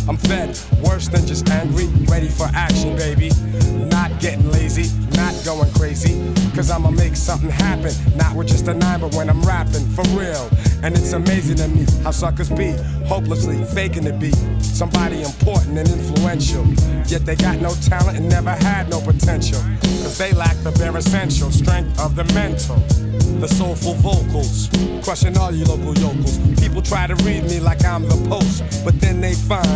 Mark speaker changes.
Speaker 1: I'm fed, worse than just angry, ready for action, baby. Not getting lazy, not going crazy, cause I'ma make something happen. Not with just a nine, but when I'm rapping, for real. And it's amazing to me how suckers be hopelessly faking to be somebody important and influential, yet they got no talent and never had no potential, cause they lack the bare essential strength of the mental. The soulful vocals, crushing all you local yokels. People try to read me like I'm the post, but then they find